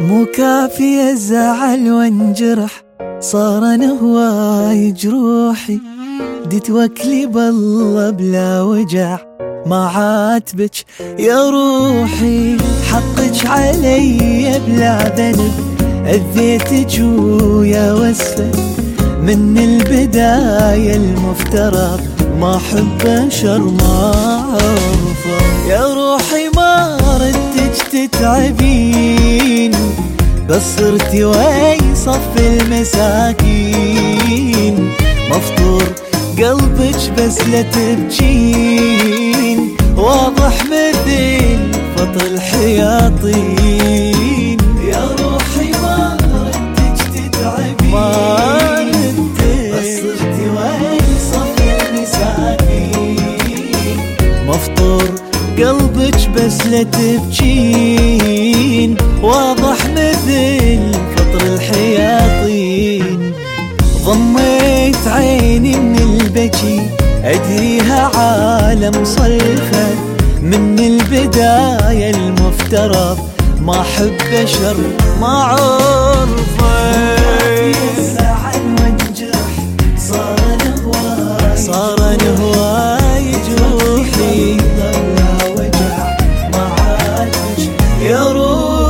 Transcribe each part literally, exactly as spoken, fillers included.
مو كافي الزعل وانجرح، صار انا هواي جروحي، دي توكلي بالله بلا وجع، ما عاتبك يا روحي. حقك علي بلا ذنب، أذيتك ويا وسفة، من البداية المفترض ما أحب شر ما أعرفه. يا روحي ما ردك تتعبين، بس صرتي وي صف المساكين، مفطور قلبك بس لا تبجين، واضح مثل فطر الحياطين. يا روحي ما ردك تتعبين، ما ردك بس صرتي وي صف المساكين، مفطور قلبك بس لا تبجين، واضح مثل فطر الحياطين. ضميت عيني من البكي، أدريها عالم صلفة، من البداية المفترض ما أحب شر ما عرفه. الزعل وانجرح، صار أنا هواي صار أنا هواي جروحي، ضل وجع ما عاتبك يا روحي.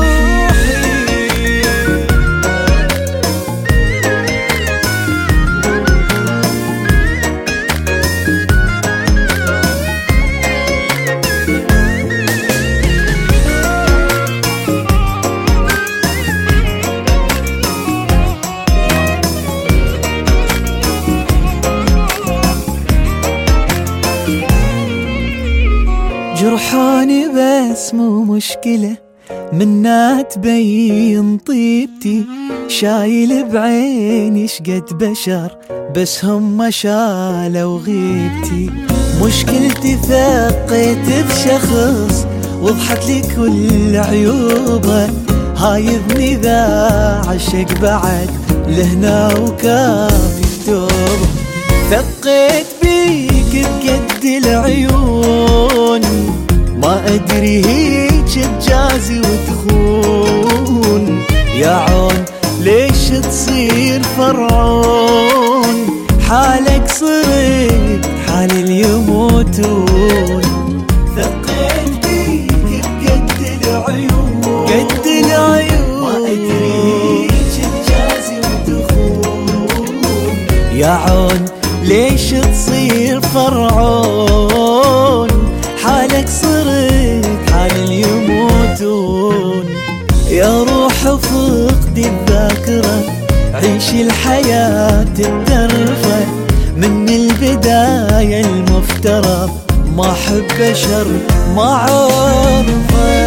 جرحاني بس مو مشكلة، منا تبين طيبتي، شايل بعيني شقد بشر، بس هم شالوا غيبتي. مشكلتي ثقيت بشخص، وضحت لي كل عيوبه، هاي اذني ذا عشق بعد لهنا وكافي التوبه. ثقيت بيك بقد العيون، ما أدري هيك تجازي وتخون، يا عون ليش تصير فرعون، حالك صرت حال اليموتون. ثقيت بيك بقد العيون، قد العيون، ما أدري هيك تجازي وتخون، يا عون ليش تصير فرعون، حالك صرت حال اليموتون. يا روح فقدي الذاكرة، عيشي الحياة الترفة، من البداية المفترض ما أحب شر ما عرفه.